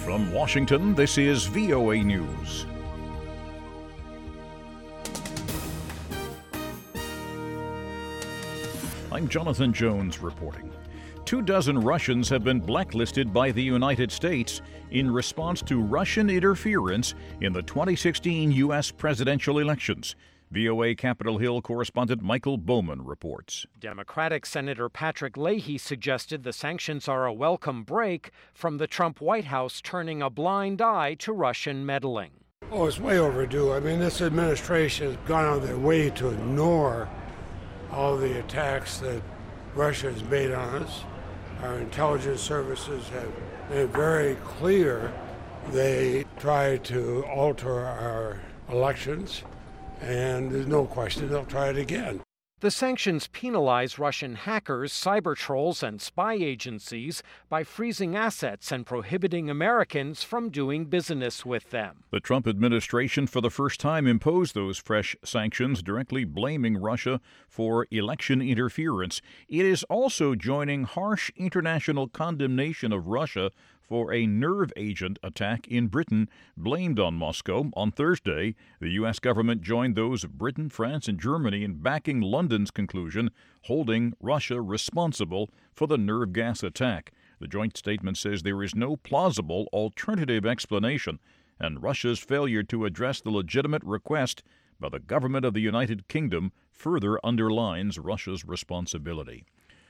From Washington, this is VOA News. I'm Jonathan Jones reporting. 24 Russians have been blacklisted by the United States in response to Russian interference in the 2016 U.S. presidential elections. VOA Capitol Hill correspondent Michael Bowman reports. Democratic Senator Patrick Leahy suggested the sanctions are a welcome break from the Trump White House turning a blind eye to Russian meddling. Oh, it's way overdue. I mean, this administration has gone out of their way to ignore all the attacks that Russia has made on us. Our intelligence services have made it very clear they try to alter our elections. And there's no question they'll try it again. The sanctions penalize Russian hackers, cyber trolls, and spy agencies by freezing assets and prohibiting Americans from doing business with them. The Trump administration for the first time imposed those fresh sanctions, directly blaming Russia for election interference. It is also joining harsh international condemnation of Russia for a nerve agent attack in Britain blamed on Moscow. On Thursday, the U.S. government joined those of Britain, France, and Germany in backing London's conclusion, holding Russia responsible for the nerve gas attack. The joint statement says there is no plausible alternative explanation, and Russia's failure to address the legitimate request by the government of the United Kingdom further underlines Russia's responsibility.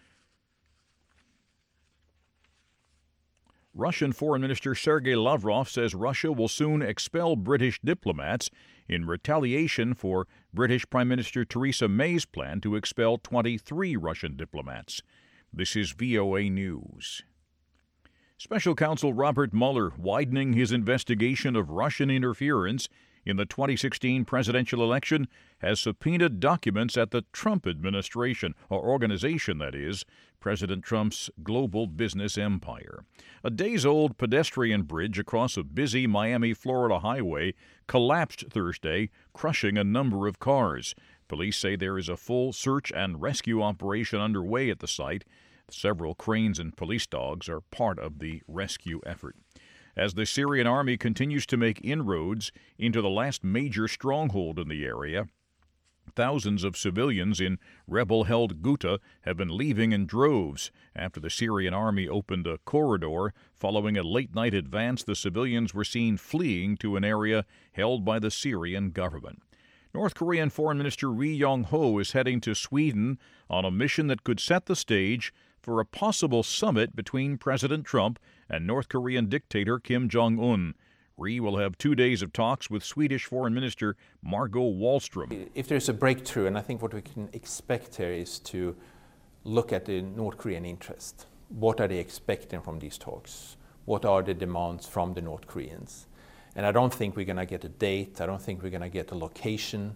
Russian Foreign Minister Sergei Lavrov says Russia will soon expel British diplomats in retaliation for British Prime Minister Theresa May's plan to expel 23 Russian diplomats. This is VOA News. Special Counsel Robert Mueller widening his investigation of Russian interference in the 2016 presidential election has subpoenaed documents at the Trump administration, or organization that is, President Trump's global business empire. A days-old pedestrian bridge across a busy Miami, Florida highway collapsed Thursday, crushing a number of cars. Police say there is a full search and rescue operation underway at the site. Several cranes and police dogs are part of the rescue effort. As the Syrian army continues to make inroads into the last major stronghold in the area, thousands of civilians in rebel-held Ghouta have been leaving in droves. After the Syrian army opened a corridor following a late-night advance, the civilians were seen fleeing to an area held by the Syrian government. North Korean Foreign Minister Ri Yong-ho is heading to Sweden on a mission that could set the stage for a possible summit between President Trump and North Korean dictator Kim Jong-un. Ri will have 2 days of talks with Swedish Foreign Minister Margot Wallström. If there's a breakthrough, and I think what we can expect here is to look at the North Korean interest. What are they expecting from these talks? What are the demands from the North Koreans? And I don't think we're going to get a date. I don't think we're going to get a location.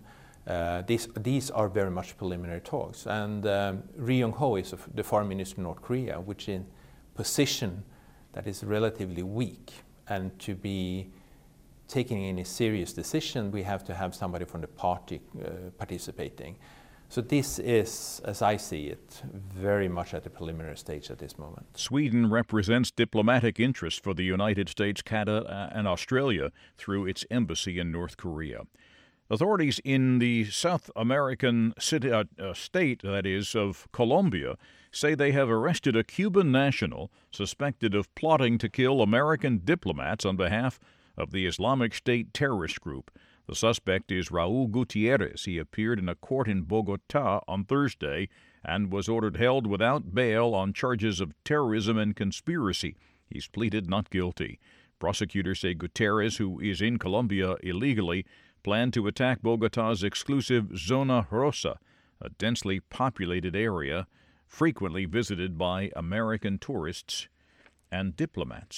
These are very much preliminary talks. And Ri Yong-ho is the foreign minister of North Korea, which is a position that is relatively weak. And to be taking any serious decision, we have to have somebody from the party participating. So this is, as I see it, very much at the preliminary stage at this moment. Sweden represents diplomatic interests for the United States, Canada, and Australia through its embassy in North Korea. Authorities in the South American state, that is, of Colombia, say they have arrested a Cuban national suspected of plotting to kill American diplomats on behalf of the Islamic State terrorist group. The suspect is Raul Gutierrez. He appeared in a court in Bogota on Thursday and was ordered held without bail on charges of terrorism and conspiracy. He's pleaded not guilty. Prosecutors say Gutierrez, who is in Colombia illegally, planned to attack Bogota's exclusive Zona Rosa, a densely populated area frequently visited by American tourists and diplomats.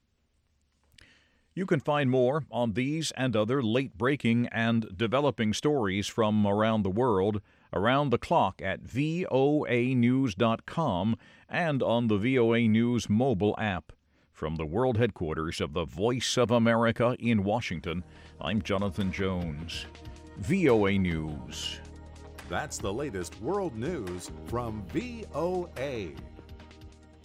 You can find more on these and other late-breaking and developing stories from around the world around the clock at voanews.com and on the VOA News mobile app. From the world headquarters of the Voice of America in Washington, I'm Jonathan Jones. VOA News. That's the latest world news from VOA.